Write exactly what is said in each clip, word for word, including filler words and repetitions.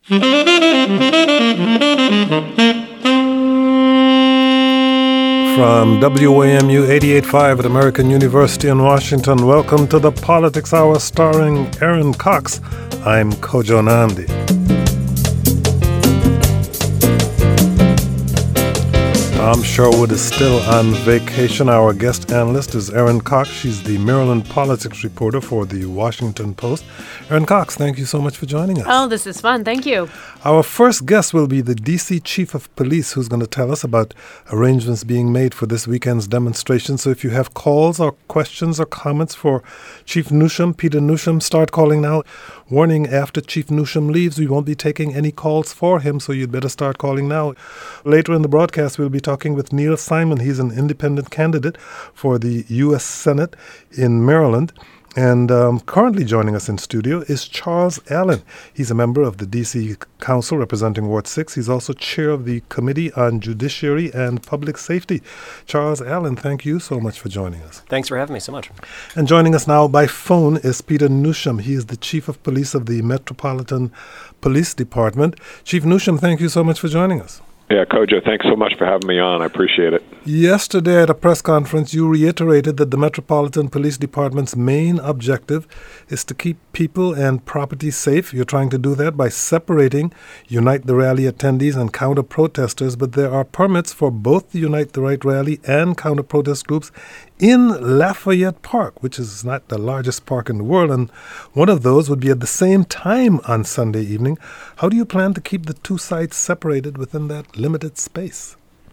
From W A M U eighty-eight point five at American University in Washington, welcome to the Politics Hour starring Aaron Cox. I'm Kojo Nandi. Tom Sherwood is still on vacation. Our guest analyst is Erin Cox. She's the Maryland politics reporter for the Washington Post. Erin Cox, thank you so much for joining us. Oh, this is fun. Thank you. Our first guest will be the D C Chief of Police, who's going to tell us about arrangements being made for this weekend's demonstration. So if you have calls or questions or comments for Chief Newsham, Peter Newsham, start calling now. Warning, after Chief Newsham leaves, we won't be taking any calls for him, so you'd better start calling now. Later in the broadcast, we'll be talking with Neil Simon. He's an independent candidate for the U S Senate in Maryland. And um, currently joining us in studio is Charles Allen. He's a member of the D C Council representing Ward six. He's also chair of the Committee on Judiciary and Public Safety. Charles Allen, thank you so much for joining us. Thanks for having me so much. And joining us now by phone is Peter Newsham. He is the Chief of Police of the Metropolitan Police Department. Chief Newsham, thank you so much for joining us. Yeah, Kojo, thanks so much for having me on. I appreciate it. Yesterday at a press conference, you reiterated that the Metropolitan Police Department's main objective is to keep people and property safe. You're trying to do that by separating Unite the Rally attendees and counter-protesters, but there are permits for both the Unite the Right rally and counter-protest groups in Lafayette Park, which is not the largest park in the world, and one of those would be at the same time on Sunday evening. How do you plan to keep the two sites separated within that limited space?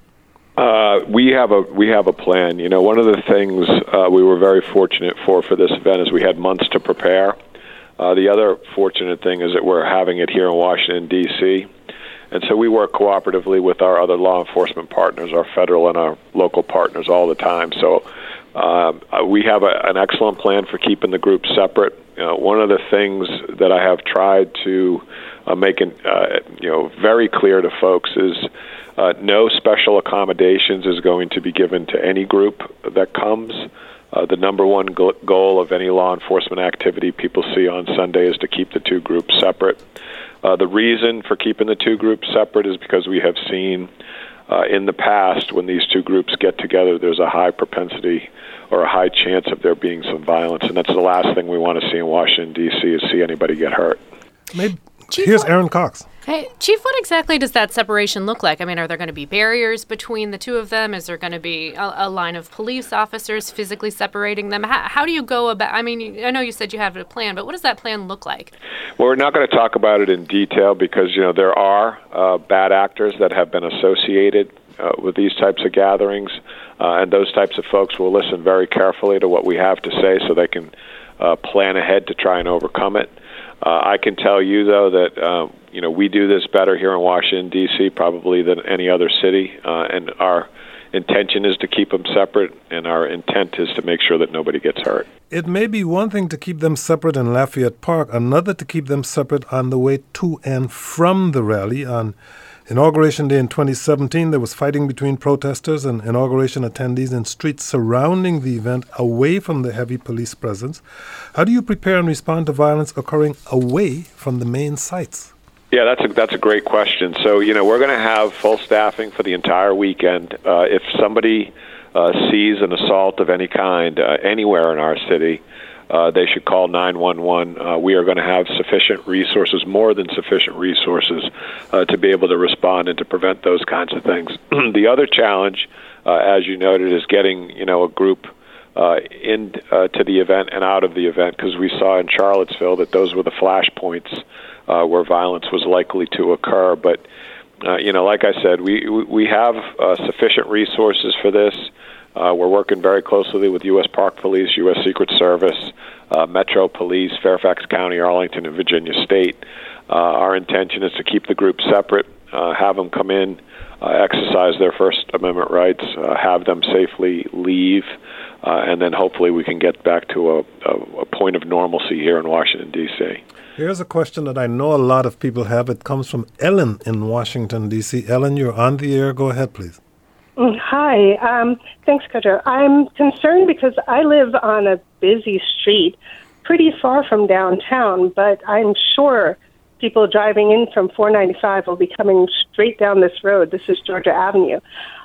Uh, we have a we have a plan. You know, one of the things uh, we were very fortunate for for this event is we had months to prepare. Uh, the other fortunate thing is that we're having it here in Washington, D C, and so we work cooperatively with our other law enforcement partners, our federal and our local partners all the time. So uh, we have a, an excellent plan for keeping the groups separate. You know, one of the things that I have tried to uh, make it, uh, you know, very clear to folks is uh, no special accommodations is going to be given to any group that comes. Uh, the number one go- goal of any law enforcement activity people see on Sunday is to keep the two groups separate. Uh, the reason for keeping the two groups separate is because we have seen uh, in the past when these two groups get together, there's a high propensity or a high chance of there being some violence, and that's the last thing we want to see in Washington, D C is see anybody get hurt. Maybe. Chief, Here's what, Aaron Cox. Hey, Chief, what exactly does that separation look like? I mean, are there going to be barriers between the two of them? Is there going to be a, a line of police officers physically separating them? How, how do you go about, I mean, I know you said you have a plan, but what does that plan look like? Well, we're not going to talk about it in detail because, you know, there are uh, bad actors that have been associated uh, with these types of gatherings, uh, and those types of folks will listen very carefully to what we have to say so they can uh, plan ahead to try and overcome it. Uh, I can tell you, though, that uh, you know we do this better here in Washington, D C, probably than any other city, uh, and our intention is to keep them separate, and our intent is to make sure that nobody gets hurt. It may be one thing to keep them separate in Lafayette Park, another to keep them separate on the way to and from the rally. On Inauguration Day in twenty seventeen, there was fighting between protesters and inauguration attendees in streets surrounding the event away from the heavy police presence. How do you prepare and respond to violence occurring away from the main sites? Yeah, that's a, that's a great question. So, you know, we're going to have full staffing for the entire weekend. Uh, if somebody uh, sees an assault of any kind uh, anywhere in our city, Uh, they should call nine one one. Uh, we are going to have sufficient resources, more than sufficient resources, uh, to be able to respond and to prevent those kinds of things. The other challenge, uh, as you noted, is getting you know a group uh, in uh, to the event and out of the event, because we saw in Charlottesville that those were the flashpoints uh, where violence was likely to occur. But uh, you know, like I said, we we have uh, sufficient resources for this. Uh, we're working very closely with U S Park Police, U S Secret Service, uh, Metro Police, Fairfax County, Arlington, and Virginia State. Uh, our intention is to keep the group separate, uh, have them come in, uh, exercise their First Amendment rights, uh, have them safely leave, uh, and then hopefully we can get back to a, a, a point of normalcy here in Washington, D C. Here's a question that I know a lot of people have. It comes from Ellen in Washington, D C. Ellen, you're on the air. Go ahead, please. Hi. Um, thanks, Kojo. I'm concerned because I live on a busy street pretty far from downtown, but I'm sure people driving in from four ninety-five will be coming straight down this road. This is Georgia Avenue.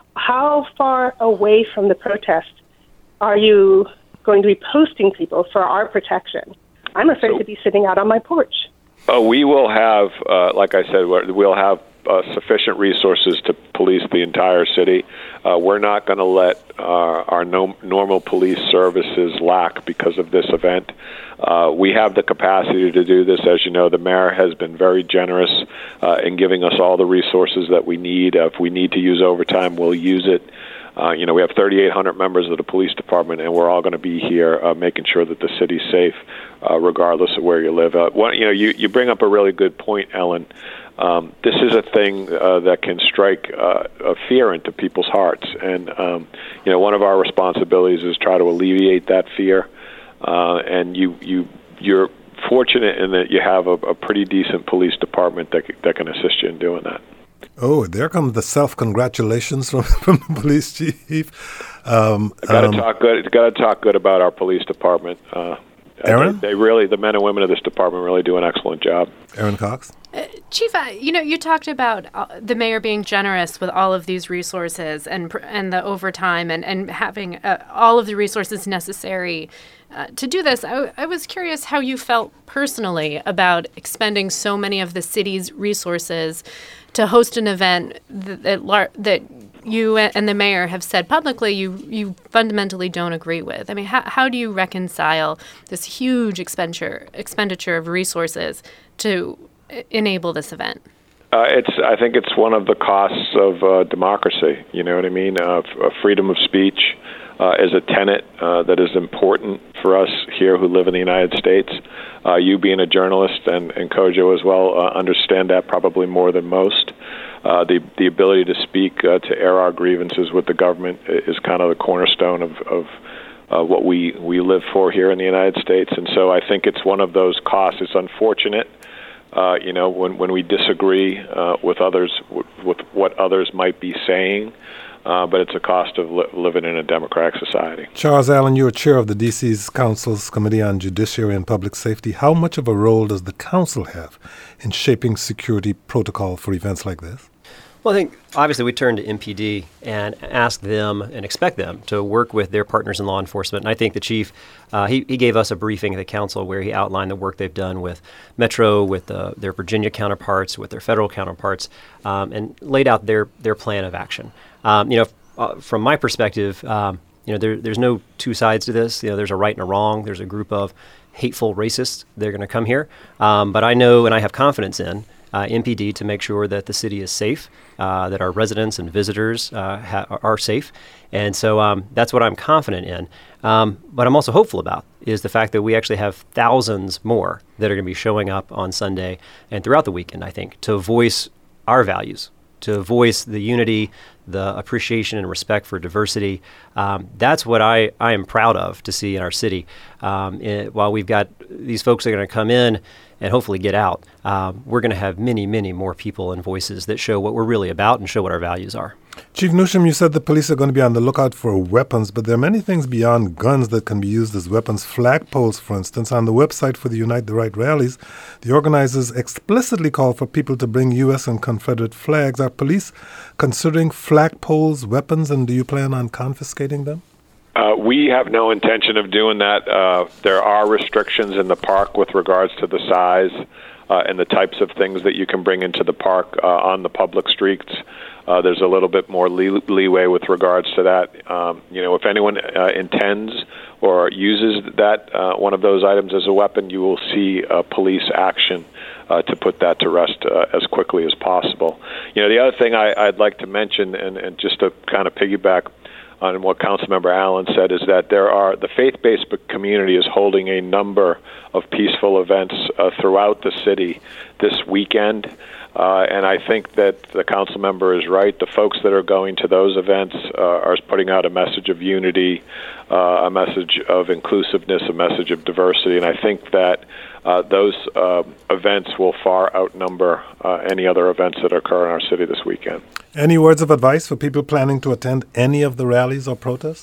How far away from the protest are you going to be posting people for our protection? I'm afraid so, to be sitting out on my porch. Uh, we will have, uh, like I said, we'll have uh, sufficient resources to police the entire city. Uh, we're not going to let uh, our no- normal police services lack because of this event. Uh, we have the capacity to do this. As you know, the mayor has been very generous uh, in giving us all the resources that we need. Uh, if we need to use overtime, we'll use it. Uh, you know, we have thirty-eight hundred members of the police department, and we're all going to be here uh, making sure that the city's safe, uh, regardless of where you live. Uh, one, you know, you, you bring up a really good point, Ellen. Um, this is a thing uh, that can strike uh, a fear into people's hearts, and um, you know, one of our responsibilities is try to alleviate that fear. Uh, and you you you're fortunate in that you have a, a pretty decent police department that that can assist you in doing that. Oh, there comes the self-congratulations from, from the police chief. Um, got to um, talk good. Got to talk good about our police department. Uh, Aaron, they, they really, the men and women of this department really do an excellent job. Aaron Cox. Uh, Chief, uh, you know, you talked about uh, the mayor being generous with all of these resources and and the overtime and, and having uh, all of the resources necessary uh, to do this. I, I was curious how you felt personally about expending so many of the city's resources to host an event that that, lar- that you and the mayor have said publicly you, you fundamentally don't agree with. I mean, how, how do you reconcile this huge expenditure expenditure of resources to enable this event? Uh, it's. I think it's one of the costs of uh, democracy. You know what I mean? Uh, f- freedom of speech uh, is a tenet uh, that is important for us here who live in the United States. Uh, you being a journalist and, and Kojo as well uh, understand that probably more than most. Uh, the the ability to speak, uh, to air our grievances with the government is kind of the cornerstone of, of uh, what we, we live for here in the United States. And so I think it's one of those costs. It's unfortunate. Uh, you know, when, when we disagree uh, with others, with, with what others might be saying, uh, but it's a cost of li- living in a democratic society. Charles Allen, you're chair of the D C's Council's Committee on Judiciary and Public Safety. How much of a role does the council have in shaping security protocol for events like this? Well, I think obviously we turn to M P D and ask them and expect them to work with their partners in law enforcement. And I think the chief, uh, he, he gave us a briefing at the council where he outlined the work they've done with Metro, with uh, their Virginia counterparts, with their federal counterparts, um, and laid out their, their plan of action. Um, you know, uh, from my perspective, um, you know, there, there's no two sides to this. You know, there's a right and a wrong. There's a group of hateful racists. They're going to come here. Um, but I know and I have confidence in Uh, M P D to make sure that the city is safe, uh, that our residents and visitors uh, ha- are safe. And so um, that's what I'm confident in. Um, what I'm also hopeful about is the fact that we actually have thousands more that are going to be showing up on Sunday and throughout the weekend, I think, to voice our values, to voice the unity, the appreciation and respect for diversity. Um, that's what I, I am proud of to see in our city. Um, it, while we've got these folks that are going to come in and hopefully get out, um, we're going to have many, many more people and voices that show what we're really about and show what our values are. Chief Newsham, you said the police are going to be on the lookout for weapons, but there are many things beyond guns that can be used as weapons. Flagpoles, for instance. On the website for the Unite the Right rallies, the organizers explicitly call for people to bring U S and Confederate flags. Are police considering flagpoles weapons, and do you plan on confiscating them? Uh, we have no intention of doing that. Uh, there are restrictions in the park with regards to the size uh, and the types of things that you can bring into the park uh, on the public streets. Uh, there's a little bit more lee- leeway with regards to that. Um, you know, if anyone uh, intends or uses that uh, one of those items as a weapon, you will see uh, police action uh, to put that to rest uh, as quickly as possible. You know, the other thing I, I'd like to mention, and, and just to kind of piggyback on what Councilmember Allen said, is that there are the faith-based community is holding a number of peaceful events uh, throughout the city this weekend. Uh, and I think that the council member is right. The folks that are going to those events uh, are putting out a message of unity, uh, a message of inclusiveness, a message of diversity. And I think that uh, those uh, events will far outnumber uh, any other events that occur in our city this weekend. Any words of advice for people planning to attend any of the rallies or protests?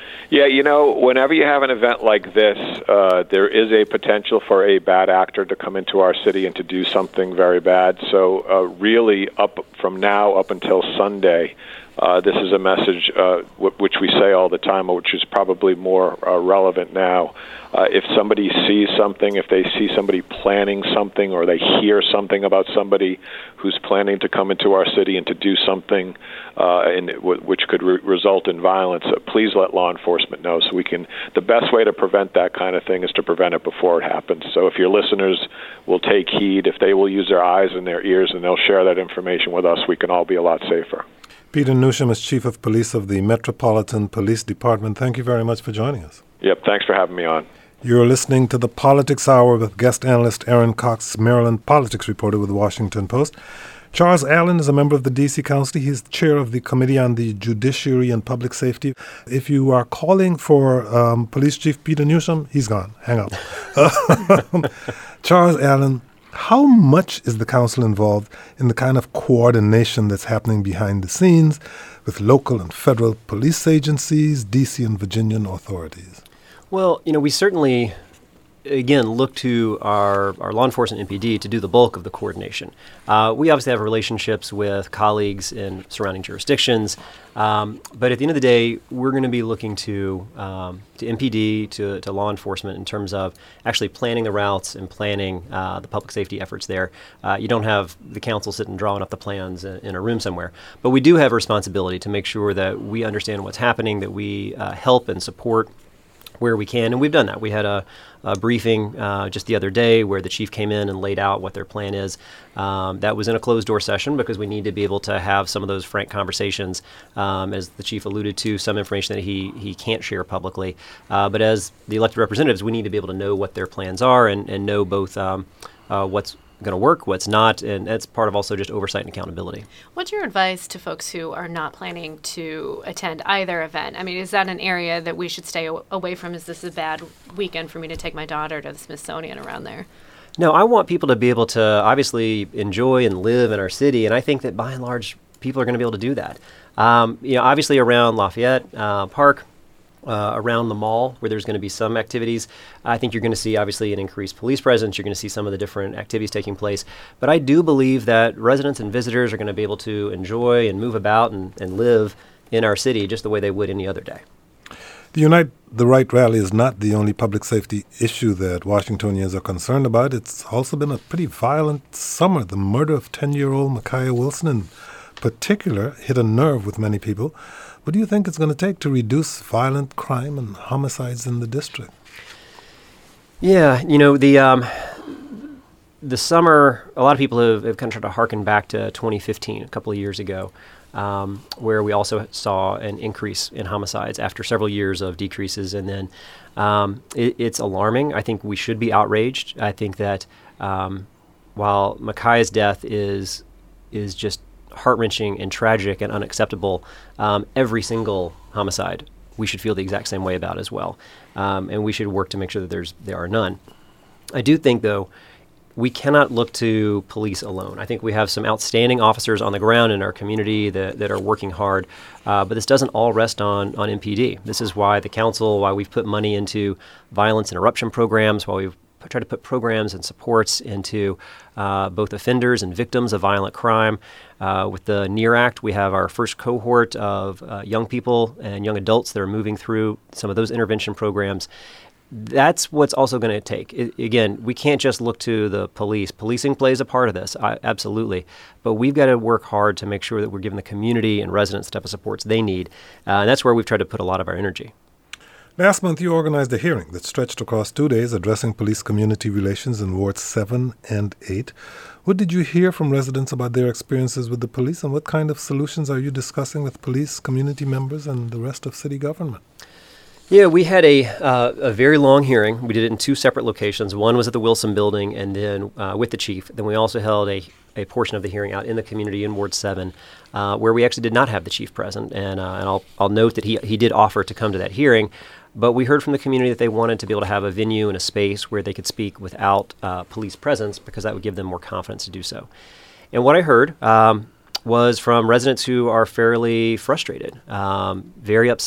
Yeah, you know, whenever you have an event like this, uh, there is a potential for a bad actor to come into our city and to do something very bad. So uh, really, up from now up until Sunday, uh, this is a message uh, w- which we say all the time, which is probably more uh, relevant now. Uh, if somebody sees something, if they see somebody planning something, or they hear something about somebody who's planning to come into our city and to do something uh, in, w- which could re- result in violence, uh, please let law enforcement know. So we can. The best way to prevent that kind of thing is to prevent it before it happens. So if your listeners will take heed, if they will use their eyes and their ears, and they'll share that information with us, we can all be a lot safer. Peter Newsham is Chief of Police of the Metropolitan Police Department. Thank you very much for joining us. Yep, thanks for having me on. You're listening to the Politics Hour with guest analyst Aaron Cox, Maryland politics reporter with the Washington Post. Charles Allen is a member of the D C Council. He's chair of the Committee on the Judiciary and Public Safety. If you are calling for um, Police Chief Peter Newsham, he's gone. Hang up. Charles Allen, how much is the council involved in the kind of coordination that's happening behind the scenes with local and federal police agencies, D C and Virginian authorities? Well, you know, we certainly, again, look to our, our law enforcement M P D to do the bulk of the coordination. Uh, we obviously have relationships with colleagues in surrounding jurisdictions, um, but at the end of the day, we're going to be looking to um, to M P D, to, to law enforcement in terms of actually planning the routes and planning uh, the public safety efforts there. Uh, you don't have the council sitting drawing up the plans in, in a room somewhere, but we do have a responsibility to make sure that we understand what's happening, that we uh, help and support where we can, and we've done that. We had a, a briefing uh, just the other day where the chief came in and laid out what their plan is. Um, that was in a closed-door session because we need to be able to have some of those frank conversations. Um, as the chief alluded to, some information that he he can't share publicly. Uh, but as the elected representatives, we need to be able to know what their plans are and, and know both um, uh, what's going to work, what's not, and that's part of also just oversight and accountability. What's your advice to folks who are not planning to attend either event? I mean, is that an area that we should stay away from? Is this a bad weekend for me to take my daughter to the Smithsonian around there? No, I want people to be able to obviously enjoy and live in our city, and I think that by and large, people are going to be able to do that. Um, you know, obviously around Lafayette uh, Park, Uh, around the mall where there's going to be some activities. I think you're going to see obviously an increased police presence. You're going to see some of the different activities taking place. But I do believe that residents and visitors are going to be able to enjoy and move about and, and live in our city just the way they would any other day. The Unite the Right rally is not the only public safety issue that Washingtonians are concerned about. It's also been a pretty violent summer. The murder of ten-year-old Micaiah Wilson in particular hit a nerve with many people. What do you think it's going to take to reduce violent crime and homicides in the district? Yeah, you know, the um, the summer, a lot of people have, have kind of tried to harken back to twenty fifteen, a couple of years ago, um, where we also saw an increase in homicides after several years of decreases. And then um, it, it's alarming. I think we should be outraged. I think that um, while Micaiah's death is is just heart-wrenching and tragic and unacceptable, um, every single homicide we should feel the exact same way about as well. Um, and we should work to make sure that there's there are none. I do think, though, we cannot look to police alone. I think we have some outstanding officers on the ground in our community that, that are working hard, uh, but this doesn't all rest on, on M P D. This is why the council, why we've put money into violence interruption programs, why we've try to put programs and supports into uh, both offenders and victims of violent crime. Uh, with the NEAR Act, we have our first cohort of uh, young people and young adults that are moving through some of those intervention programs. That's what's also going to take. It, again, we can't just look to the police. Policing plays a part of this, I, absolutely. But we've got to work hard to make sure that we're giving the community and residents the type of supports they need. Uh, and that's where we've tried to put a lot of our energy. Last month, you organized a hearing that stretched across two days addressing police-community relations in Wards seven and eight. What did you hear from residents about their experiences with the police, and what kind of solutions are you discussing with police, community members, and the rest of city government? Yeah, we had a uh, a very long hearing. We did it in two separate locations. One was at the Wilson Building and then uh, with the chief. Then we also held a, a portion of the hearing out in the community in Ward seven, uh, where we actually did not have the chief present. And, uh, and I'll, I'll note that he, he did offer to come to that hearing. But we heard from the community that they wanted to be able to have a venue and a space where they could speak without uh, police presence, because that would give them more confidence to do so. And what I heard um, was from residents who are fairly frustrated, um, very upset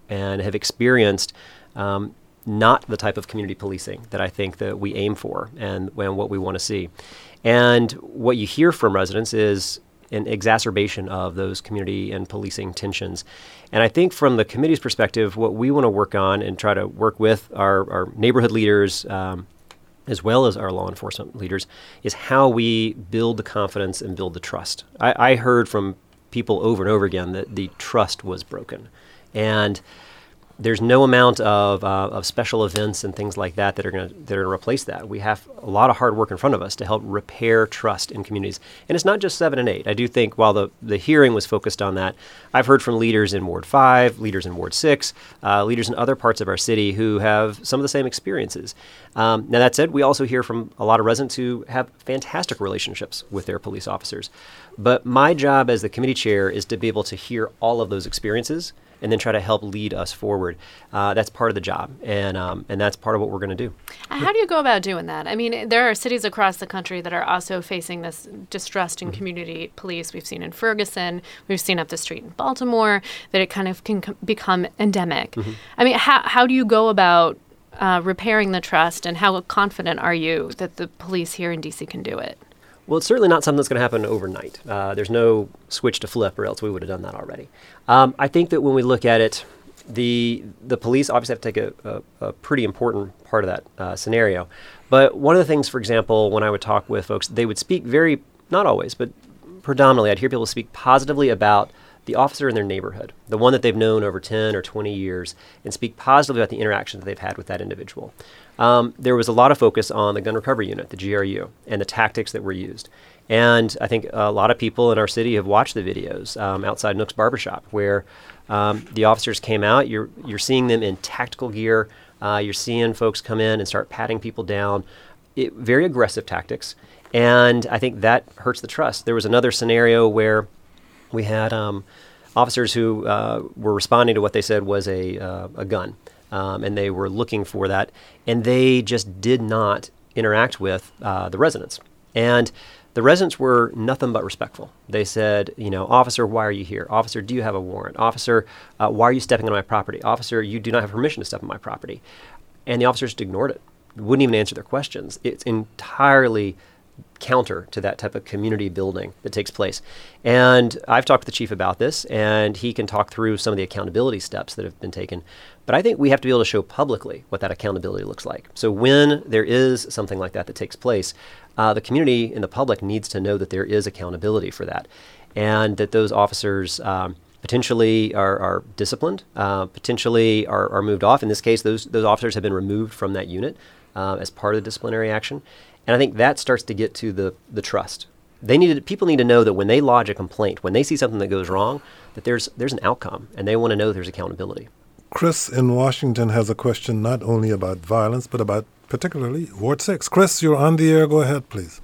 and have experienced um, not the type of community policing that I think that we aim for and, and what we want to see. And what you hear from residents is an exacerbation of those community and policing tensions. And I think from the committee's perspective, what we want to work on and try to work with our, our neighborhood leaders, um, as well as our law enforcement leaders, is how we build the confidence and build the trust. I, I heard from people over and over again that the trust was broken. And there's no amount of uh, of special events and things like that that are going to that are going to replace that. We have a lot of hard work in front of us to help repair trust in communities. And it's not just seven and eight. I do think while the, the hearing was focused on that, I've heard from leaders in Ward five, leaders in Ward six, uh, leaders in other parts of our city who have some of the same experiences. Um, now, that said, we also hear from a lot of residents who have fantastic relationships with their police officers. But my job as the committee chair is to be able to hear all of those experiences and then try to help lead us forward. Uh, that's part of the job, and um, and that's part of what we're going to do. How do you go about doing that? I mean, there are cities across the country that are also facing this distrust in mm-hmm. community police. We've seen in Ferguson, we've seen up the street in Baltimore, that it kind of can c- become endemic. Mm-hmm. I mean, how how do you go about uh, repairing the trust, and how confident are you that the police here in D C can do it? Well, it's certainly not something that's going to happen overnight. Uh, there's no switch to flip, or else we would have done that already. Um, I think that when we look at it, the the police obviously have to take a, a, a pretty important part of that uh, scenario. But one of the things, for example, when I would talk with folks, they would speak very, not always, but predominantly, I'd hear people speak positively about the officer in their neighborhood, the one that they've known over ten or twenty years, and speak positively about the interactions that they've had with that individual. Um, there was a lot of focus on the gun recovery unit, the G R U, and the tactics that were used. And I think a lot of people in our city have watched the videos um, outside Nook's Barbershop, where um, the officers came out. You're you're seeing them in tactical gear. Uh, you're seeing folks come in and start patting people down. It, very aggressive tactics. And I think that hurts the trust. There was another scenario where we had um, officers who uh, were responding to what they said was a uh, a gun. Um, and they were looking for that, and they just did not interact with uh, the residents. And the residents were nothing but respectful. They said, you know, officer, why are you here? Officer, do you have a warrant? Officer, uh, why are you stepping on my property? Officer, you do not have permission to step on my property. And the officers just ignored it, wouldn't even answer their questions. It's entirely counter to that type of community building that takes place. And I've talked with the chief about this, and he can talk through some of the accountability steps that have been taken. But I think we have to be able to show publicly what that accountability looks like. So when there is something like that that takes place, uh, the community and the public needs to know that there is accountability for that, and that those officers um, potentially are, are disciplined, uh, potentially are, are moved off. In this case, those those officers have been removed from that unit uh, as part of the disciplinary action. And I think that starts to get to the, the trust. They need to, people need to know that when they lodge a complaint, when they see something that goes wrong, that there's there's an outcome, and they want to know there's accountability. Chris in Washington has a question not only about violence, but about particularly Ward six. Chris, you're on the air. Go ahead, please.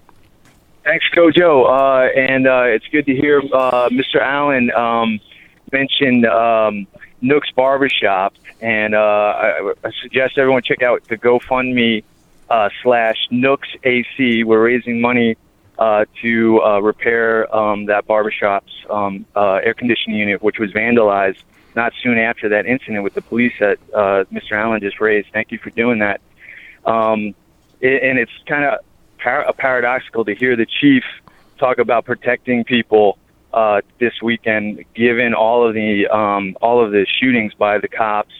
Thanks, Kojo. Uh, and uh, it's good to hear uh, Mister Allen um, mention um, Nook's Barbershop. And uh, I, I suggest everyone check out the GoFundMe Uh, slash Nooks A C. We're raising money uh, to uh, repair um, that barbershop's um, uh, air conditioning unit, which was vandalized not soon after that incident with the police that uh, Mister Allen just raised. Thank you for doing that. Um, it, and it's kind of par- paradoxical to hear the chief talk about protecting people uh, this weekend, given all of the um, all of the shootings by the cops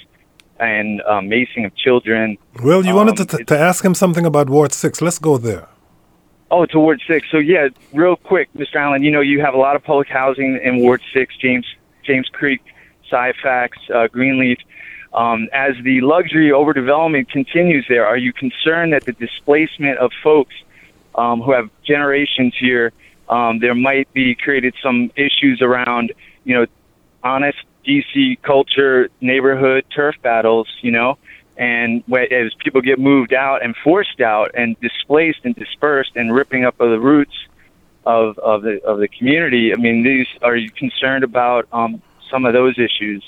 and um, macing of children. Well, you um, wanted to, t- to ask him something about Ward six. Let's go there. Oh, to Ward six. So, yeah, real quick, Mister Allen, you know, you have a lot of public housing in Ward six, James James Creek, Syfax, uh, Greenleaf. Um, as the luxury overdevelopment continues there, are you concerned that the displacement of folks um, who have generations here, um, there might be created some issues around, you know, honest D C culture, neighborhood turf battles, you know, and as people get moved out and forced out and displaced and dispersed and ripping up of the roots of, of the of the community. I mean, these are you concerned about um, some of those issues?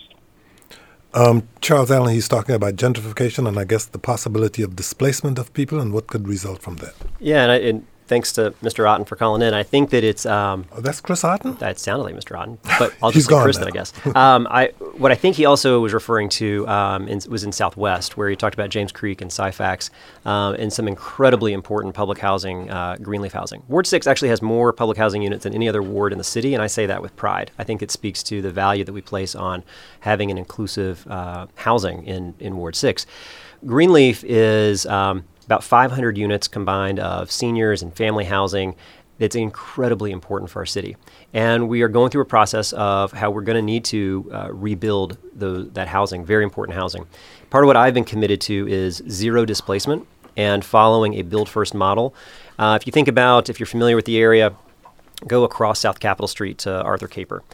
Um, Charles Allen, he's talking about gentrification and I guess the possibility of displacement of people and what could result from that. Yeah, and, I, and thanks to Mister Otten for calling in. I think that it's um, oh, that's Chris Otten. That sounded like Mister Otten, but I'll He's just say Chris now. then, I guess. Um, I what I think he also was referring to um, in, was in Southwest, where he talked about James Creek and Syfax um, and some incredibly important public housing, uh, Greenleaf housing. Ward six actually has more public housing units than any other ward in the city, and I say that with pride. I think it speaks to the value that we place on having an inclusive uh, housing in in Ward six. Greenleaf is um, about five hundred units combined of seniors and family housing. It's incredibly important for our city. And we are going through a process of how we're going to need to uh, rebuild the, that housing, very important housing. Part of what I've been committed to is zero displacement and following a build first model. Uh, if you think about, if you're familiar with the area, go across South Capitol Street to Arthur Caper.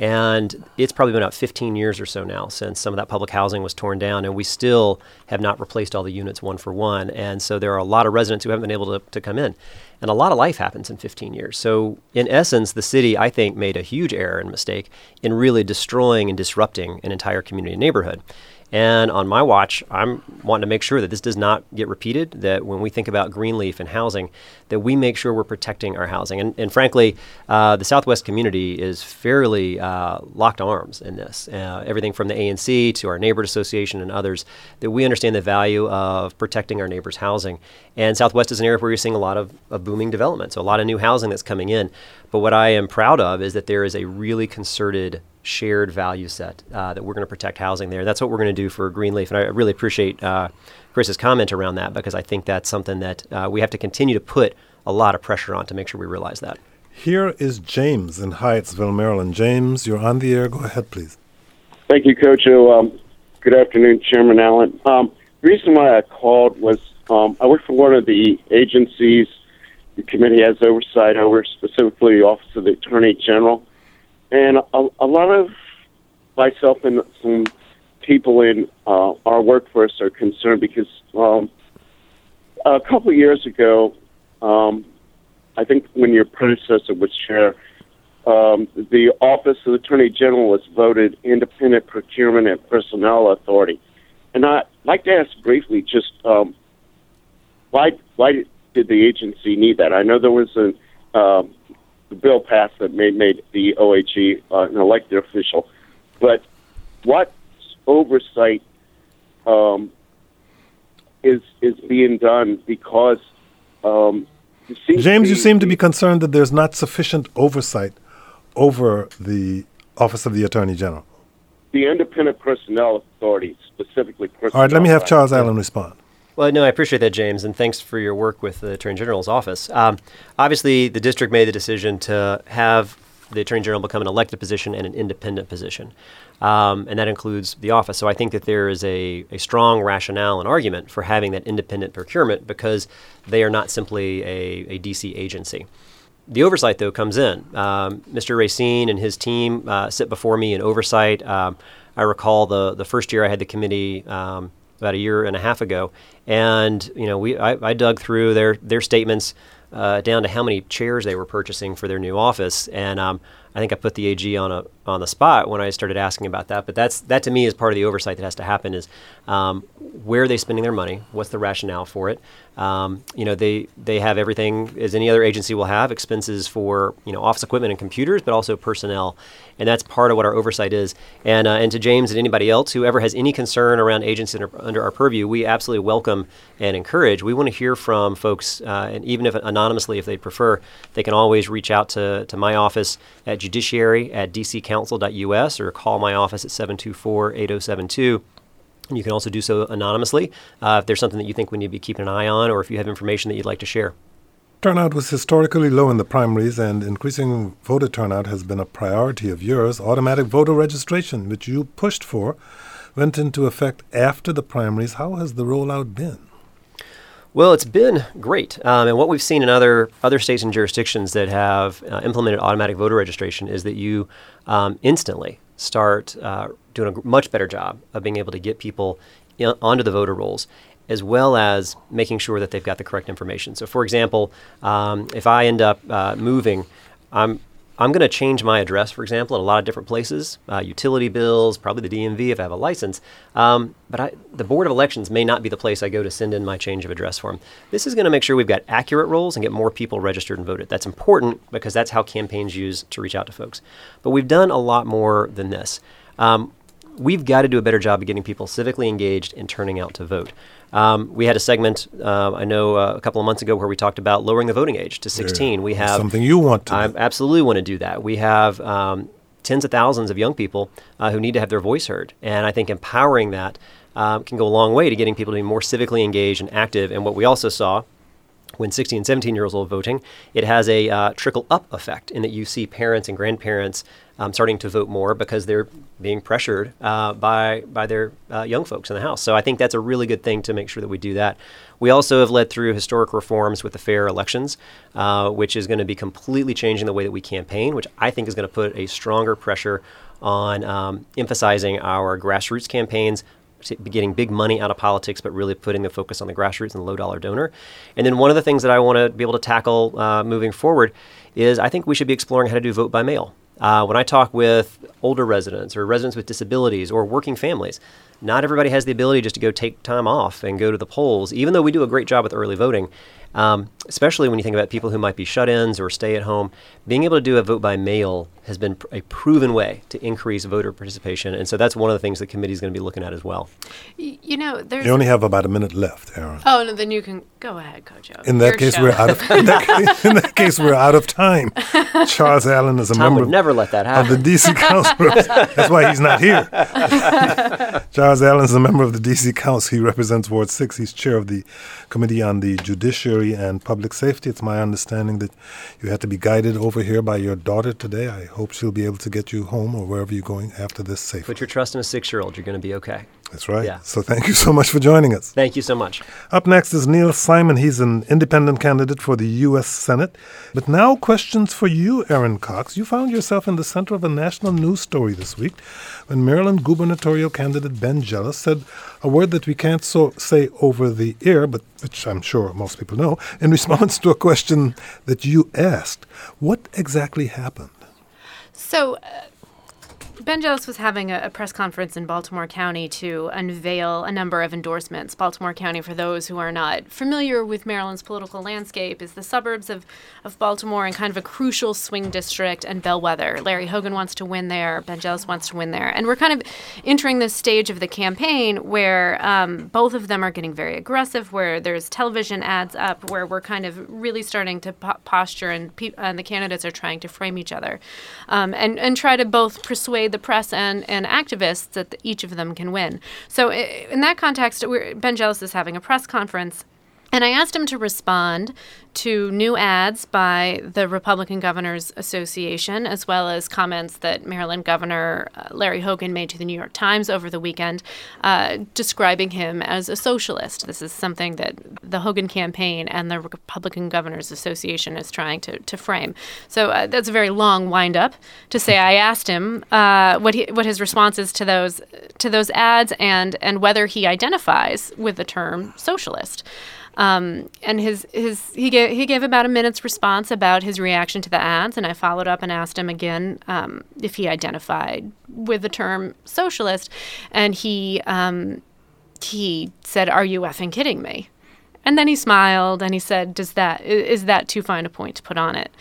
And it's probably been about fifteen years or so now since some of that public housing was torn down, and we still have not replaced all the units one for one. And so there are a lot of residents who haven't been able to, to come in. And a lot of life happens in fifteen years. So in essence, the city, I think, made a huge error and mistake in really destroying and disrupting an entire community and neighborhood. And on my watch, I'm wanting to make sure that this does not get repeated, that when we think about Greenleaf and housing, that we make sure we're protecting our housing. And, and frankly, uh, the Southwest community is fairly uh, locked arms in this. Uh, everything from the A N C to our neighborhood association and others, that we understand the value of protecting our neighbors' housing. And Southwest is an area where you're seeing a lot of, of booming development, so a lot of new housing that's coming in. But what I am proud of is that there is a really concerted shared value set uh, that we're going to protect housing there. That's what we're going to do for Greenleaf. And I really appreciate uh, Chris's comment around that, because I think that's something that uh, we have to continue to put a lot of pressure on to make sure we realize that. Here is James in Hyattsville, Maryland. James, you're on the air. Go ahead, please. Thank you, Coach. Um, good afternoon, Chairman Allen. Um, the reason why I called was um, I work for one of the agencies the committee has oversight over, specifically the Office of the Attorney General. And a, a lot of myself and some people in uh, our workforce are concerned because um, a couple of years ago, um, I think when your predecessor was chair, um, the Office of the Attorney General was voted Independent Procurement and Personnel Authority. And I'd like to ask briefly just um, why why did the agency need that? I know there was a uh, the bill passed that made, made the O H E uh, an elected official, but what oversight um, is is being done because um, James, you seem to be concerned that there's not sufficient oversight over the Office of the Attorney General. The Independent Personnel Authority, specifically personnel. All right, let me have Charles Allen respond. Well, no, I appreciate that, James, and thanks for your work with the Attorney General's office. Um, obviously, the district made the decision to have the Attorney General become an elected position and an independent position, um, and that includes the office. So I think that there is a, a strong rationale and argument for having that independent procurement because they are not simply a, a D C agency. The oversight, though, comes in. Um, Mister Racine and his team uh, sit before me in oversight. Um, I recall the, the first year I had the committee um, about a year and a half ago, and you know, we I, I dug through their their statements uh, down to how many chairs they were purchasing for their new office, and um, I think I put the A G on a on the spot when I started asking about that. But that's that to me is part of the oversight that has to happen: is um, where are they spending their money? What's the rationale for it? Um, you know, they they have everything as any other agency will have, expenses for you know office equipment and computers, but also personnel, and that's part of what our oversight is. And uh, and to James and anybody else who ever has any concern around agencies under, under our purview, we absolutely welcome and encourage. We want to hear from folks, uh, and even if anonymously, if they prefer, they can always reach out to to my office at judiciary at d c council dot u s or call my office at seven two four, eight oh seven two. You can also do so anonymously uh, if there's something that you think we need to be keeping an eye on, or if you have information that you'd like to share. Turnout was historically low in the primaries, and increasing voter turnout has been a priority of yours. Automatic voter registration, which you pushed for, went into effect after the primaries. How has the rollout been? Well, it's been great. Um, and what we've seen in other other states and jurisdictions that have uh, implemented automatic voter registration is that you um, instantly start uh, doing a much better job of being able to get people in, onto the voter rolls, as well as making sure that they've got the correct information. So, for example, um, if I end up uh, moving, I'm I'm going to change my address, for example, at a lot of different places, uh, utility bills, probably the D M V if I have a license. Um, but I, the Board of Elections may not be the place I go to send in my change of address form. This is going to make sure we've got accurate rolls and get more people registered and voted. That's important because that's how campaigns use to reach out to folks. But we've done a lot more than this. Um, we've got to do a better job of getting people civically engaged and turning out to vote. Um, we had a segment, uh, I know, uh, a couple of months ago where we talked about lowering the voting age to sixteen. Yeah, we have something you want to I do. absolutely want to do that. We have um, tens of thousands of young people uh, who need to have their voice heard. And I think empowering that um, can go a long way to getting people to be more civically engaged and active. And what we also saw when sixteen and seventeen years old voting, it has a uh, trickle-up effect in that you see parents and grandparents um, starting to vote more because they're being pressured uh, by by their uh, young folks in the house. So I think that's a really good thing to make sure that we do that. We also have led through historic reforms with the fair elections, uh, which is going to be completely changing the way that we campaign, which I think is going to put a stronger pressure on um, emphasizing our grassroots campaigns, getting big money out of politics, but really putting the focus on the grassroots and the low-dollar donor. And then one of the things that I want to be able to tackle uh, moving forward is I think we should be exploring how to do vote by mail. Uh, when I talk with older residents or residents with disabilities or working families, not everybody has the ability just to go take time off and go to the polls, even though we do a great job with early voting. Um, especially when you think about people who might be shut-ins or stay at home, being able to do a vote by mail has been pr- a proven way to increase voter participation. And so that's one of the things the committee is going to be looking at as well. Y- you know, there's... You only have about a minute left, Aaron. Oh, no, then you can go ahead, Coach O. In that Your case, show. we're out of in that, case, in that case, we're out of time. Charles Allen is a Tom member would never let that of happen. the D C Council. That's why he's not here. Charles Allen is a member of the D C Council. He represents Ward six. He's chair of the Committee on the Judiciary and Public Safety. It's my understanding that you had to be guided over here by your daughter today. I hope she'll be able to get you home or wherever you're going after this safely. Put your trust in a six-year-old. You're going to be okay. That's right. Yeah. So thank you so much for joining us. Thank you so much. Up next is Neil Simon. He's an independent candidate for the U S Senate. But now questions for you, Aaron Cox. You found yourself in the center of a national news story this week when Maryland gubernatorial candidate Ben Jealous said a word that we can't so say over the air, but which I'm sure most people know, in response to a question that you asked. What exactly happened? So, uh, Ben Jealous was having a, a press conference in Baltimore County to unveil a number of endorsements. Baltimore County, for those who are not familiar with Maryland's political landscape, is the suburbs of, of Baltimore and kind of a crucial swing district and bellwether. Larry Hogan wants to win there. Ben Jealous wants to win there. And we're kind of entering this stage of the campaign where um, both of them are getting very aggressive, where there's television ads up, where we're kind of really starting to po- posture and, pe- and the candidates are trying to frame each other um, and, and try to both persuade the press and, and activists that the, each of them can win. So in that context, we're, Ben Jealous is having a press conference, and I asked him to respond to new ads by the Republican Governors Association, as well as comments that Maryland Governor uh, Larry Hogan made to the New York Times over the weekend, uh, describing him as a socialist. This is something that the Hogan campaign and the Republican Governors Association is trying to, to frame. So uh, that's a very long wind-up to say I asked him uh, what he, what his response is to those to those ads and and whether he identifies with the term socialist. Um, and his his he gave he gave about a minute's response about his reaction to the ads, and I followed up and asked him again um, if he identified with the term socialist, and he um, he said, "Are you effing kidding me?" And then he smiled and he said, "Does that is that too fine a point to put on it?"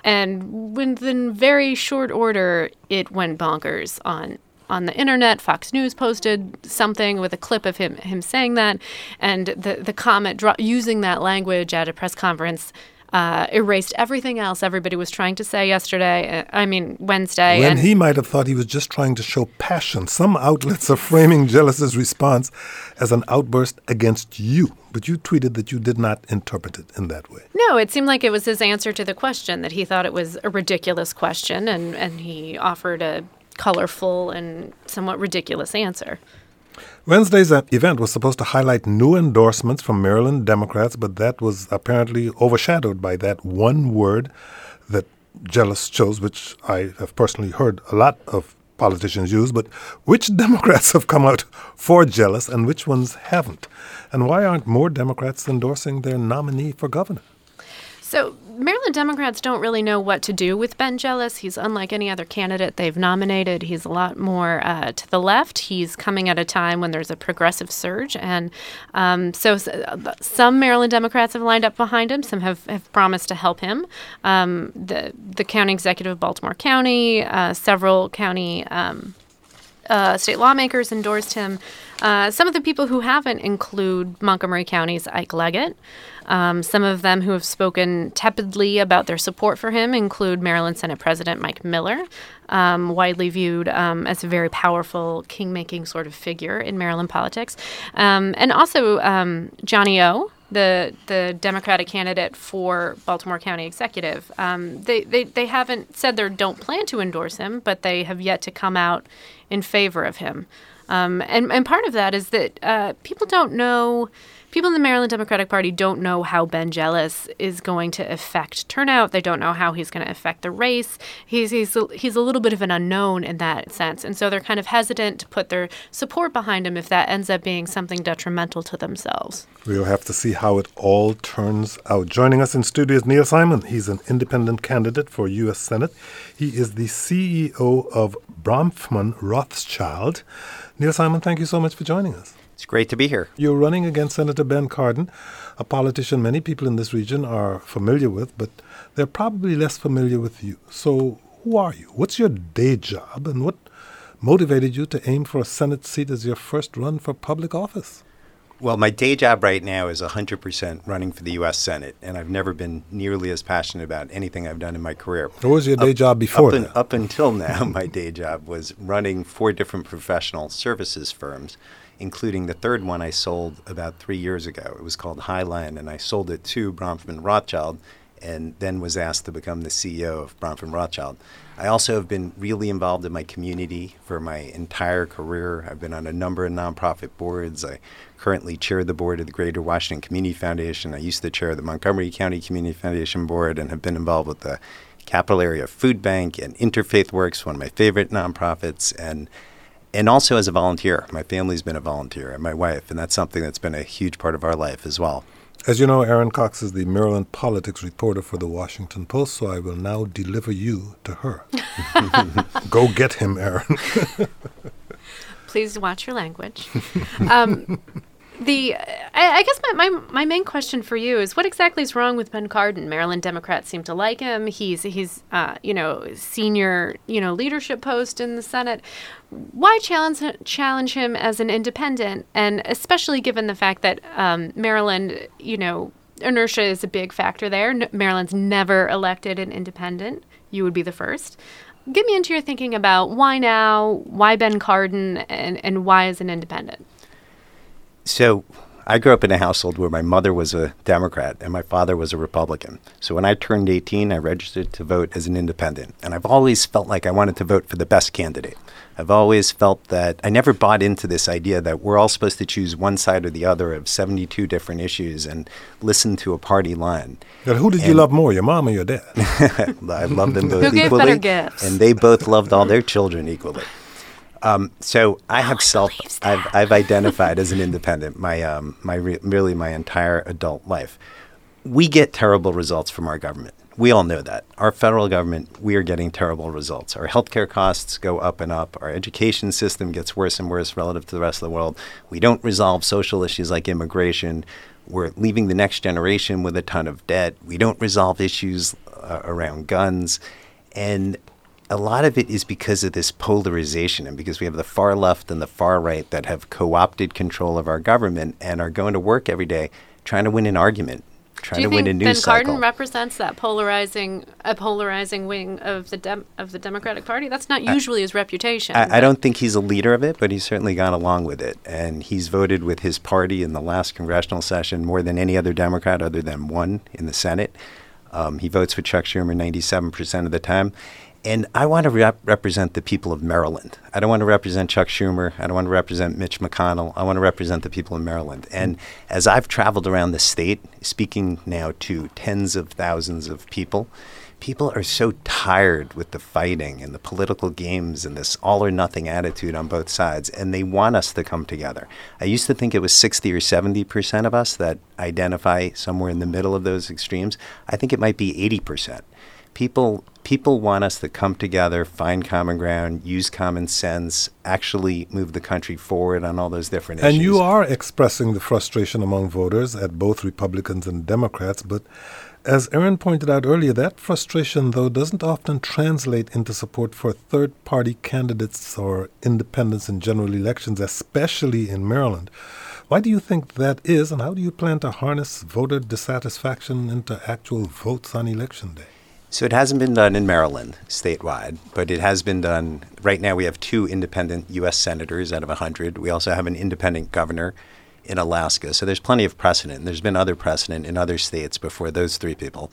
And within very short order, it went bonkers on. On the internet. Fox News posted something with a clip of him him saying that, and the the comment dro- using that language at a press conference uh, erased everything else everybody was trying to say yesterday. Uh, I mean Wednesday. When and he might have thought he was just trying to show passion. Some outlets are framing Jealous's response as an outburst against you, but you tweeted that you did not interpret it in that way. No, it seemed like it was his answer to the question, that he thought it was a ridiculous question, and, and he offered a colorful and somewhat ridiculous answer. Wednesday's event was supposed to highlight new endorsements from Maryland Democrats, but that was apparently overshadowed by that one word that Jealous chose, which I have personally heard a lot of politicians use. But which Democrats have come out for Jealous and which ones haven't? And why aren't more Democrats endorsing their nominee for governor? So Maryland Democrats don't really know what to do with Ben Jealous. He's unlike any other candidate they've nominated. He's a lot more uh, to the left. He's coming at a time when there's a progressive surge. And um, so some Maryland Democrats have lined up behind him. Some have, have promised to help him. Um, the, the county executive of Baltimore County, uh, several county um, uh, state lawmakers endorsed him. Uh, some of the people who haven't include Montgomery County's Ike Leggett. Um, some of them who have spoken tepidly about their support for him include Maryland Senate President Mike Miller, um, widely viewed um, as a very powerful king-making sort of figure in Maryland politics, um, and also um, Johnny O, the the Democratic candidate for Baltimore County Executive. Um, they, they, they haven't said they don't plan to endorse him, but they have yet to come out in favor of him. Um, and, and part of that is that uh, people don't know, people in the Maryland Democratic Party don't know how Ben Jealous is going to affect turnout. They don't know how he's going to affect the race. He's, he's, a, he's a little bit of an unknown in that sense. And so they're kind of hesitant to put their support behind him if that ends up being something detrimental to themselves. We'll have to see how it all turns out. Joining us in studio is Neil Simon. He's an independent candidate for U S Senate. He is the C E O of Bronfman Rothschild. Neil Simon, thank you so much for joining us. It's great to be here. You're running against Senator Ben Cardin, a politician many people in this region are familiar with, but they're probably less familiar with you. So who are you? What's your day job? And what motivated you to aim for a Senate seat as your first run for public office? Well, my day job right now is one hundred percent running for the U S Senate, and I've never been nearly as passionate about anything I've done in my career. What was your day up, job before up, in, that? Up until now, my day job was running four different professional services firms, including the third one I sold about three years ago. It was called Highline, and I sold it to Bronfman Rothschild, and then was asked to become the C E O of Bronfman Rothschild. I also have been really involved in my community for my entire career. I've been on a number of nonprofit boards. I currently chair the board of the Greater Washington Community Foundation. I used to chair the Montgomery County Community Foundation board and have been involved with the Capital Area Food Bank and Interfaith Works, one of my favorite nonprofits, and and also as a volunteer. My family's been a volunteer, and my wife, and that's something that's been a huge part of our life as well. As you know, Aaron Cox is the Maryland politics reporter for the Washington Post, so I will now deliver you to her. Go get him, Aaron. Please watch your language. Um, the I, I guess my, my, my main question for you is, what exactly is wrong with Ben Cardin? Maryland Democrats seem to like him. He's he's uh, you know senior you know leadership post in the Senate. Why challenge challenge him as an independent? And especially given the fact that um, Maryland, you know, inertia is a big factor there. N- Maryland's never elected an independent. You would be the first. Get me into your thinking about why now, why Ben Cardin, and, and why as an independent. So I grew up in a household where my mother was a Democrat and my father was a Republican. So when I turned eighteen, I registered to vote as an independent. And I've always felt like I wanted to vote for the best candidate. I've always felt that I never bought into this idea that we're all supposed to choose one side or the other of seventy-two different issues and listen to a party line. But who did and you love more, your mom or your dad? I loved them both Who gave equally. better gifts? And they both loved all their children equally. Um, so I have self, I've, I've identified as an independent my, um, my re- really my entire adult life. We get terrible results from our government. We all know that. Our federal government, we are getting terrible results. Our healthcare costs go up and up. Our education system gets worse and worse relative to the rest of the world. We don't resolve social issues like immigration. We're leaving the next generation with a ton of debt. We don't resolve issues uh, around guns. And a lot of it is because of this polarization and because we have the far left and the far right that have co-opted control of our government and are going to work every day trying to win an argument, trying to win a news cycle. Do you think Ben Cardin represents that polarizing, a polarizing wing of the Dem- of the Democratic Party? That's not usually I, his reputation. I, I don't think he's a leader of it, but he's certainly gone along with it. And he's voted with his party in the last congressional session more than any other Democrat other than one in the Senate. Um, he votes for Chuck Schumer ninety-seven percent of the time. And I want to rep- represent the people of Maryland. I don't want to represent Chuck Schumer. I don't want to represent Mitch McConnell. I want to represent the people of Maryland. And as I've traveled around the state, speaking now to tens of thousands of people, People are so tired with the fighting and the political games and this all or nothing attitude on both sides, and they want us to come together. I used to think it was sixty or seventy percent of us that identify somewhere in the middle of those extremes. I think it might be eighty percent. People people want us to come together, find common ground, use common sense, actually move the country forward on all those different issues. And you are expressing the frustration among voters at both Republicans and Democrats, but as Aaron pointed out earlier, that frustration, though, doesn't often translate into support for third-party candidates or independents in general elections, especially in Maryland. Why do you think that is, and how do you plan to harness voter dissatisfaction into actual votes on Election Day? So it hasn't been done in Maryland statewide, but it has been done. Right now we have two independent U S senators out of one hundred. We also have an independent governor in Alaska. So there's plenty of precedent. There's been other precedent in other states before those three people.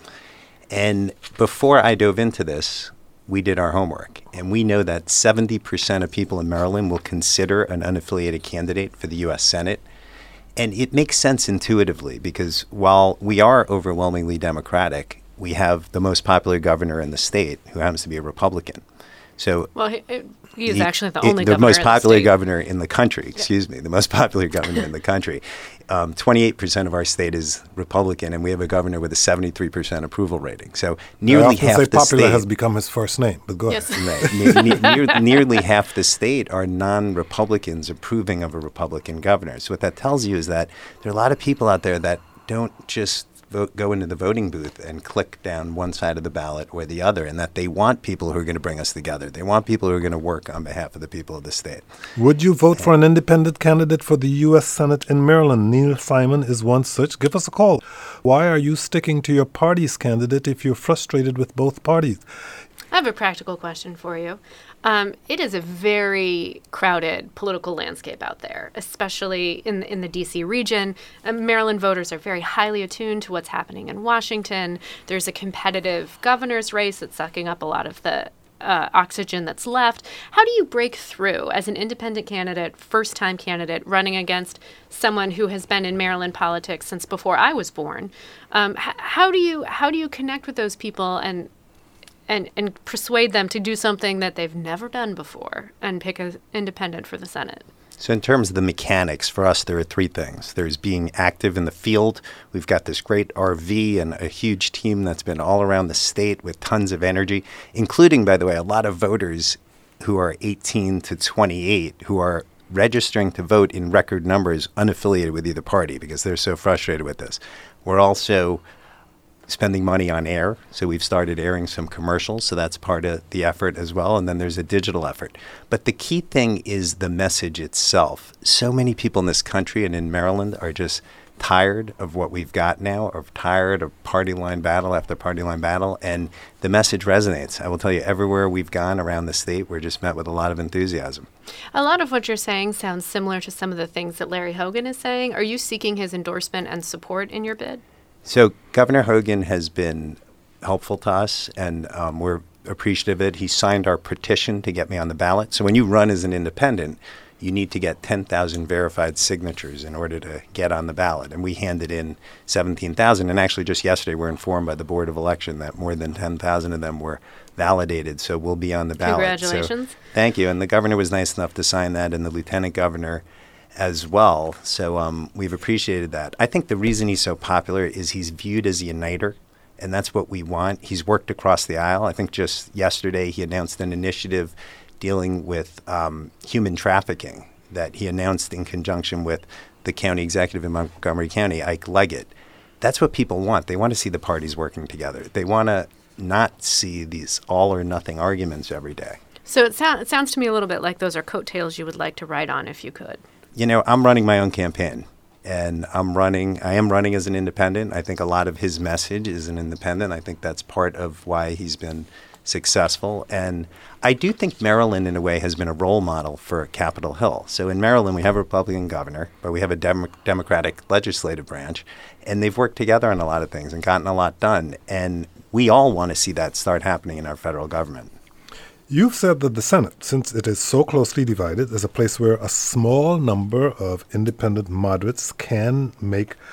And before I dove into this, we did our homework. And we know that seventy percent of people in Maryland will consider an unaffiliated candidate for the U S Senate. And it makes sense intuitively because while we are overwhelmingly Democratic, we have the most popular governor in the state who happens to be a Republican. So well, he, he is he, actually the only it, the governor most in popular the state. governor in the country. Excuse yeah. me, the most popular governor in the country. Um, twenty-eight percent of our state is Republican, and we have a governor with a seventy-three percent approval rating. So nearly I often half say the popular state has become his first name, but go yes. ahead. Right. ne- ne- near, nearly half the state are non-Republicans approving of a Republican governor. So what that tells you is that there are a lot of people out there that don't just vote, go into the voting booth and click down one side of the ballot or the other, and that they want people who are going to bring us together. They want people who are going to work on behalf of the people of the state. Would you vote for an independent candidate for the U S Senate in Maryland? Neil Simon is one such. Give us a call. Why are you sticking to your party's candidate if you're frustrated with both parties? I have a practical question for you. Um, it is a very crowded political landscape out there, especially in in the D C region. Um, Maryland voters are very highly attuned to what's happening in Washington. There's a competitive governor's race that's sucking up a lot of the uh, oxygen that's left. How do you break through as an independent candidate, first-time candidate, running against someone who has been in Maryland politics since before I was born? Um, h- how do you how do you connect with those people and And, and persuade them to do something that they've never done before and pick an independent for the Senate? So in terms of the mechanics, for us, there are three things. There's being active in the field. We've got this great R V and a huge team that's been all around the state with tons of energy, including, by the way, a lot of voters who are eighteen to twenty-eight who are registering to vote in record numbers unaffiliated with either party because they're so frustrated with this. We're also spending money on air. So we've started airing some commercials. So that's part of the effort as well. And then there's a digital effort. But the key thing is the message itself. So many people in this country and in Maryland are just tired of what we've got now, or tired of party line battle after party line battle. And the message resonates. I will tell you, everywhere we've gone around the state, we're just met with a lot of enthusiasm. A lot of what you're saying sounds similar to some of the things that Larry Hogan is saying. Are you seeking his endorsement and support in your bid? So Governor Hogan has been helpful to us, and um, we're appreciative of it. He signed our petition to get me on the ballot. So when you run as an independent, you need to get ten thousand verified signatures in order to get on the ballot. And we handed in seventeen thousand. And actually just yesterday we're informed by the Board of Election that more than ten thousand of them were validated. So we'll be on the ballot. Congratulations. So, thank you. And the governor was nice enough to sign that, and the lieutenant governor as well. So um, we've appreciated that. I think the reason he's so popular is he's viewed as a uniter, and that's what we want. He's worked across the aisle. I think just yesterday he announced an initiative dealing with um, human trafficking that he announced in conjunction with the county executive in Montgomery County, Ike Leggett. That's what people want. They want to see the parties working together. They want to not see these all or nothing arguments every day. So it, sound, it sounds to me a little bit like those are coattails you would like to ride on if you could. You know, I'm running my own campaign, and I'm running, I am running as an independent. I think a lot of his message is an independent. I think that's part of why he's been successful. And I do think Maryland, in a way, has been a role model for Capitol Hill. So in Maryland, we have a Republican governor, but we have a Dem- Democratic legislative branch, and they've worked together on a lot of things and gotten a lot done. And we all want to see that start happening in our federal government. You've said that the Senate, since it is so closely divided, is a place where a small number of independent moderates can make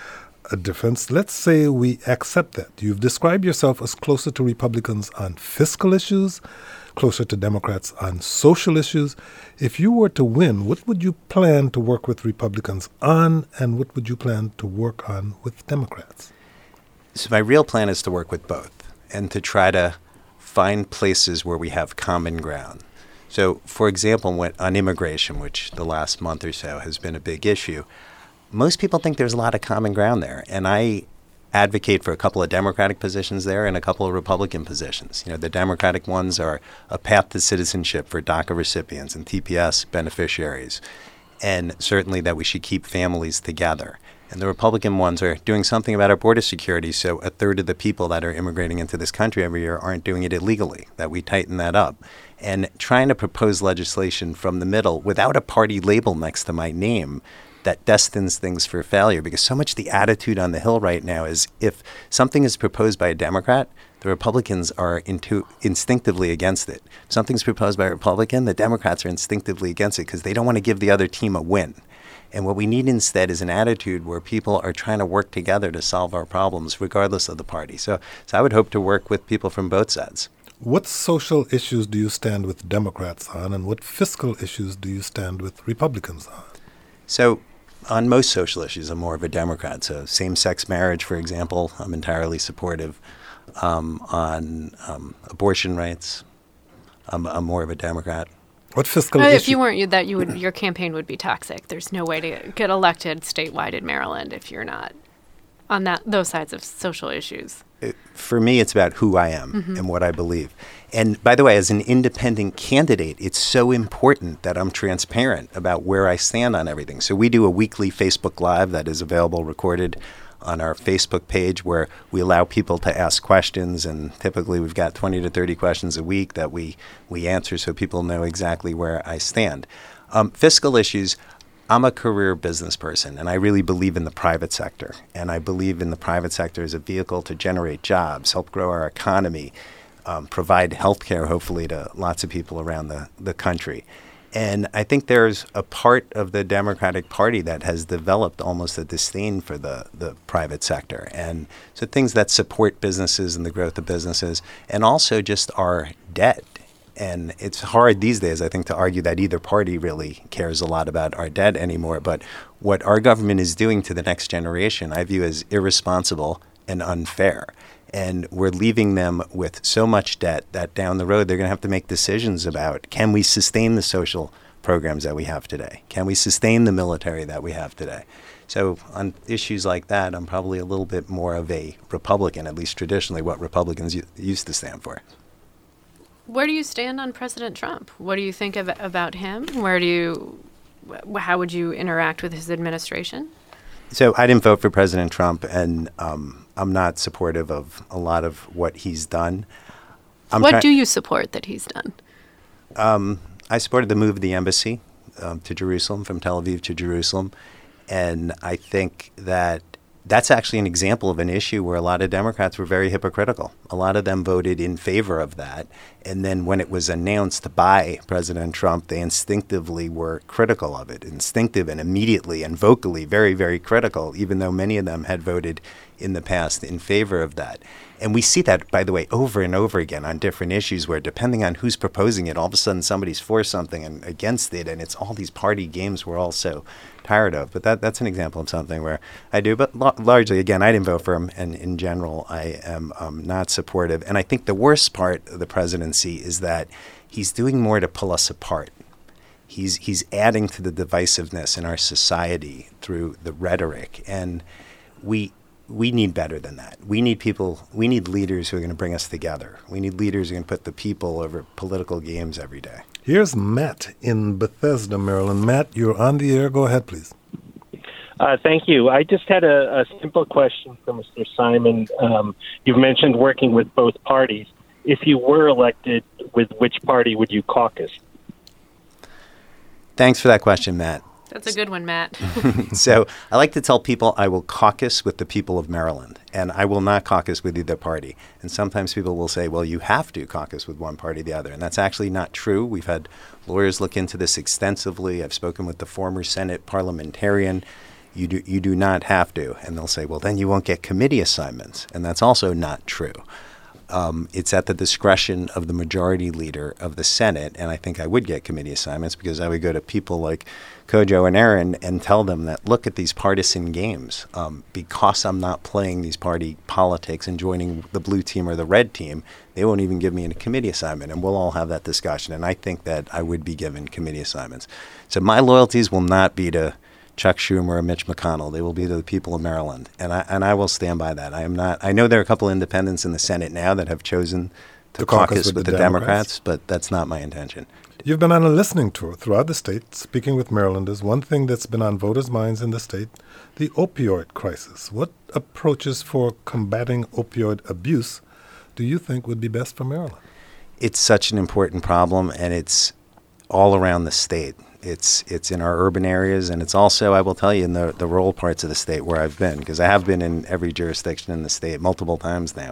a difference. Let's say we accept that. You've described yourself as closer to Republicans on fiscal issues, closer to Democrats on social issues. If you were to win, what would you plan to work with Republicans on, and what would you plan to work on with Democrats? So my real plan is to work with both and to try to find places where we have common ground. So, for example, when, on immigration, which the last month or so has been a big issue, most people think there's a lot of common ground there. And I advocate for a couple of Democratic positions there and a couple of Republican positions. You know, the Democratic ones are a path to citizenship for DACA recipients and T P S beneficiaries, and certainly that we should keep families together. And the Republican ones are doing something about our border security so a third of the people that are immigrating into this country every year aren't doing it illegally, that we tighten that up. And trying to propose legislation from the middle without a party label next to my name that destines things for failure, because so much the attitude on the Hill right now is if something is proposed by a Democrat, the Republicans are into, instinctively against it. If something's proposed by a Republican, the Democrats are instinctively against it because they don't want to give the other team a win. And what we need instead is an attitude where people are trying to work together to solve our problems, regardless of the party. So, so I would hope to work with people from both sides. What social issues do you stand with Democrats on, and what fiscal issues do you stand with Republicans on? So on most social issues, I'm more of a Democrat. So same-sex marriage, for example, I'm entirely supportive. Um, on um, abortion rights, I'm, I'm more of a Democrat. What fiscal uh, issue? If you weren't, you, that you would, your campaign would be toxic. There's no way to get elected statewide in Maryland if you're not on that those sides of social issues. It, for me, it's about who I am mm-hmm. and what I believe. And by the way, as an independent candidate, it's so important that I'm transparent about where I stand on everything. So we do a weekly Facebook Live that is available recorded on our Facebook page where we allow people to ask questions, and typically we've got twenty to thirty questions a week that we, we answer so people know exactly where I stand. Um, fiscal issues, I'm a career business person, and I really believe in the private sector, and I believe in the private sector as a vehicle to generate jobs, help grow our economy, um, provide health care, hopefully, to lots of people around the, the country. And I think there's a part of the Democratic Party that has developed almost a disdain for the, the private sector. And so things that support businesses and the growth of businesses, and also just our debt. And it's hard these days, I think, to argue that either party really cares a lot about our debt anymore. But what our government is doing to the next generation, I view as irresponsible and unfair. And we're leaving them with so much debt that down the road they're going to have to make decisions about, can we sustain the social programs that we have today? Can we sustain the military that we have today? So on issues like that, I'm probably a little bit more of a Republican, at least traditionally what Republicans u- used to stand for. Where do you stand on President Trump? What do you think of, about him? Where do you, how would you interact with his administration? So I didn't vote for President Trump, and um, I'm not supportive of a lot of what he's done. I'm what try- do you support that he's done? Um, I supported the move of the embassy um, to Jerusalem, from Tel Aviv to Jerusalem, and I think that that's actually an example of an issue where a lot of Democrats were very hypocritical. A lot of them voted in favor of that. And then when it was announced by President Trump, they instinctively were critical of it, instinctive and immediately and vocally very, very critical, even though many of them had voted in the past in favor of that. And we see that, by the way, over and over again on different issues where depending on who's proposing it, all of a sudden somebody's for something and against it, and it's all these party games we're all so tired of. But that that's an example of something where I do. But l- largely, again, I didn't vote for him, and in general, I am um, not supportive. And I think the worst part of the presidency is that he's doing more to pull us apart. He's he's adding to the divisiveness in our society through the rhetoric, and we we need better than that. We need people, we need leaders who are going to bring us together. We need leaders who can put the people over political games every day. Here's Matt in Bethesda, Maryland. Matt, you're on the air. Go ahead, please. Uh, thank you. I just had a, a simple question for Mister Simon. Um, you've mentioned working with both parties. If you were elected, with which party would you caucus? Thanks for that question, Matt. That's a good one, Matt. So I like to tell people I will caucus with the people of Maryland, and I will not caucus with either party. And sometimes people will say, well, you have to caucus with one party or the other. And that's actually not true. We've had lawyers look into this extensively. I've spoken with the former Senate parliamentarian. You do, you do not have to. And they'll say, well, then you won't get committee assignments. And that's also not true. Um, it's at the discretion of the majority leader of the Senate, and I think I would get committee assignments because I would go to people like Kojo and Aaron and tell them that, look at these partisan games. Um, because I'm not playing these party politics and joining the blue team or the red team, they won't even give me a committee assignment, and we'll all have that discussion. And I think that I would be given committee assignments. So my loyalties will not be to Chuck Schumer or Mitch McConnell. They will be to the people of Maryland, and I and I will stand by that. I am not. I know there are a couple of independents in the Senate now that have chosen to, to caucus, caucus with, with the, the Democrats, Democrats, but that's not my intention. You've been on a listening tour throughout the state, speaking with Marylanders. One thing that's been on voters' minds in the state, the opioid crisis. What approaches for combating opioid abuse do you think would be best for Maryland? It's such an important problem, and it's all around the state. It's it's in our urban areas, and it's also, I will tell you, in the, the rural parts of the state where I've been, because I have been in every jurisdiction in the state multiple times now.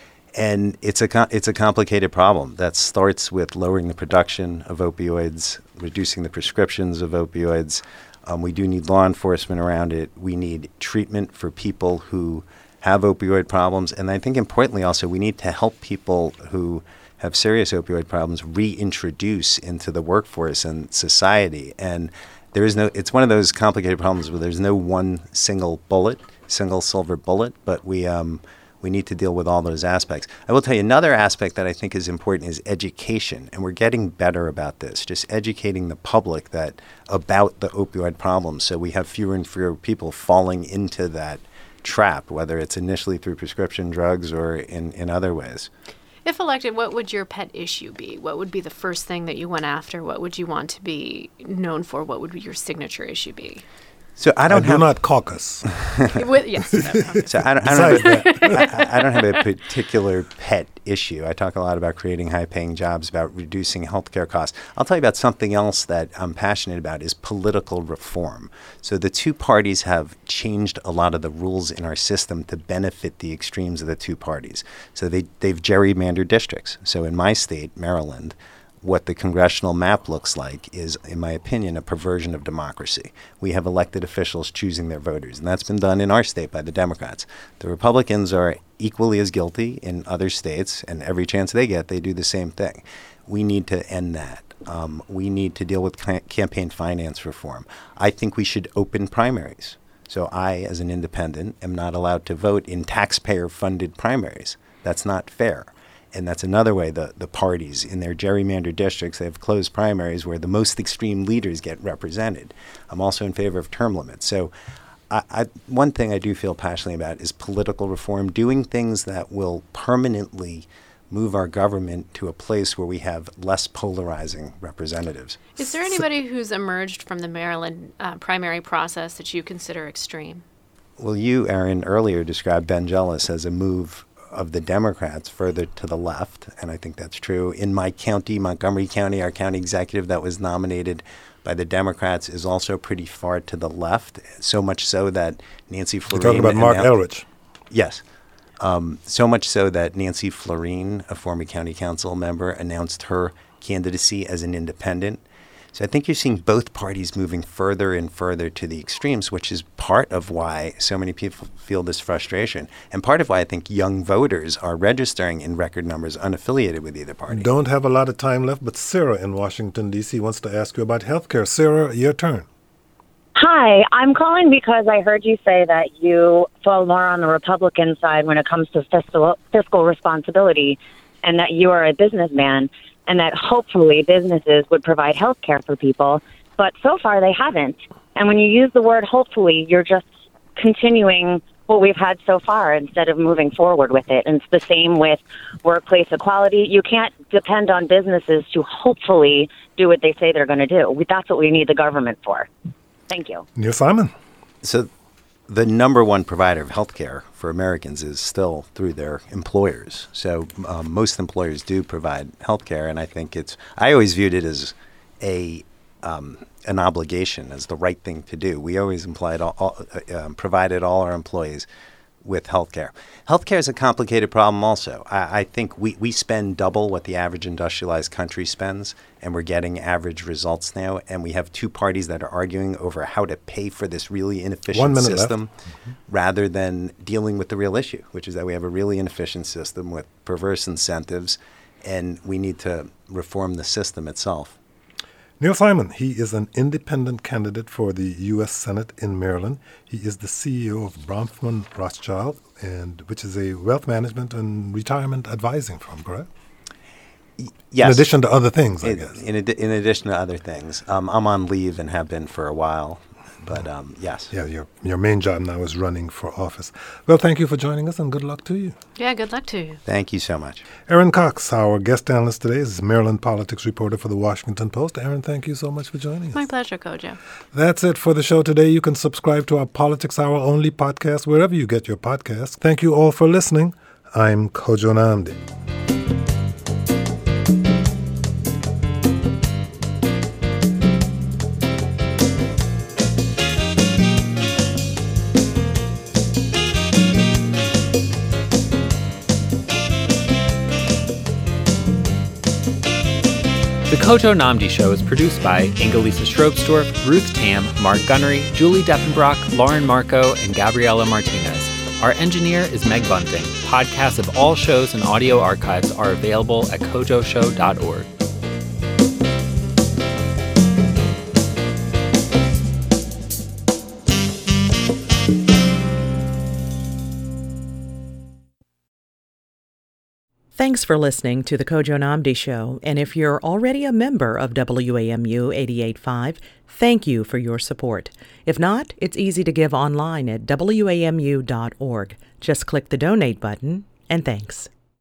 And it's a it's a complicated problem that starts with lowering the production of opioids, reducing the prescriptions of opioids. Um, we do need law enforcement around it. We need treatment for people who have opioid problems. And I think importantly also, we need to help people who have serious opioid problems reintroduce into the workforce and society. And there is no, it's one of those complicated problems where there's no one single bullet, single silver bullet, but we um, we need to deal with all those aspects. I will tell you another aspect that I think is important is education, and we're getting better about this, just educating the public that about the opioid problem, so we have fewer and fewer people falling into that trap, whether it's initially through prescription drugs or in, in other ways. If elected, what would your pet issue be? What would be the first thing that you went after? What would you want to be known for? What would your signature issue be? So I don't I have do not caucus. With, yes. So I don't, I, don't have a, I, I don't have a particular pet issue. I talk a lot about creating high-paying jobs, about reducing healthcare costs. I'll tell you about something else that I'm passionate about is political reform. So the two parties have changed a lot of the rules in our system to benefit the extremes of the two parties. So they, they've gerrymandered districts. So in my state, Maryland, what the congressional map looks like is, in my opinion, a perversion of democracy. We have elected officials choosing their voters, and that's been done in our state by the Democrats. The Republicans are equally as guilty in other states, and every chance they get, they do the same thing. We need to end that. Um, we need to deal with ca- campaign finance reform. I think we should open primaries. So I, as an independent, am not allowed to vote in taxpayer-funded primaries. That's not fair. And that's another way the, the parties in their gerrymandered districts, they have closed primaries where the most extreme leaders get represented. I'm also in favor of term limits. So I, I, one thing I do feel passionately about is political reform, doing things that will permanently move our government to a place where we have less polarizing representatives. Is there anybody who's emerged from the Maryland uh, primary process that you consider extreme? Well, you, Aaron, earlier described Ben Jealous as a move of the Democrats further to the left, and I think that's true. In my county, Montgomery County, our county executive that was nominated by the Democrats is also pretty far to the left, so much so that Nancy Florine... You're talking about Mark Elrich. Yes. Um, so much so that Nancy Florine, a former county council member, announced her candidacy as an independent. So I think you're seeing both parties moving further and further to the extremes, which is part of why so many people feel this frustration, and part of why I think young voters are registering in record numbers unaffiliated with either party. Don't have a lot of time left, but Sarah in Washington, D C wants to ask you about health care. Sarah, your turn. Hi, I'm calling because I heard you say that you fall more on the Republican side when it comes to fiscal, fiscal responsibility, and that you are a businessman, and that hopefully businesses would provide health care for people, but so far they haven't. And when you use the word hopefully, you're just continuing what we've had so far instead of moving forward with it. And it's the same with workplace equality. You can't depend on businesses to hopefully do what they say they're going to do. That's what we need the government for. Thank you. Neil Simon. So the number one provider of health care for Americans is still through their employers. So um, most employers do provide health care, and I think it's, I always viewed it as a um, an obligation, as the right thing to do. We always implied all, all, uh, um, provided all our employees with healthcare. Healthcare is a complicated problem also. I, I think we, we spend double what the average industrialized country spends, and we're getting average results now. And we have two parties that are arguing over how to pay for this really inefficient system mm-hmm. rather than dealing with the real issue, which is that we have a really inefficient system with perverse incentives, and we need to reform the system itself. Neil Simon, he is an independent candidate for the U S Senate in Maryland. He is the C E O of Bronfman Rothschild, and which is a wealth management and retirement advising firm, correct? Yes. In addition to other things, I in, guess. In, ad- in addition to other things. Um, I'm on leave and have been for a while. But um, yes. Yeah, your your main job now is running for office. Well, thank you for joining us, and good luck to you. Yeah, good luck to you. Thank you so much. Erin Cox, our guest analyst today, is Maryland politics reporter for the Washington Post. Erin, thank you so much for joining us. My pleasure, Kojo. That's it for the show today. You can subscribe to our Politics Hour only podcast wherever you get your podcasts. Thank you all for listening. I'm Kojo Nnamdi. The Kojo Nnamdi Show is produced by Angelisa Strobsdorf, Ruth Tam, Mark Gunnery, Julie Deffenbrock, Lauren Marco, and Gabriela Martinez. Our engineer is Meg Bunting. Podcasts of all shows and audio archives are available at kojo show dot org. Thanks for listening to The Kojo Nnamdi Show, and if you're already a member of W A M U eighty-eight point five, thank you for your support. If not, it's easy to give online at W A M U dot org. Just click the donate button, and thanks.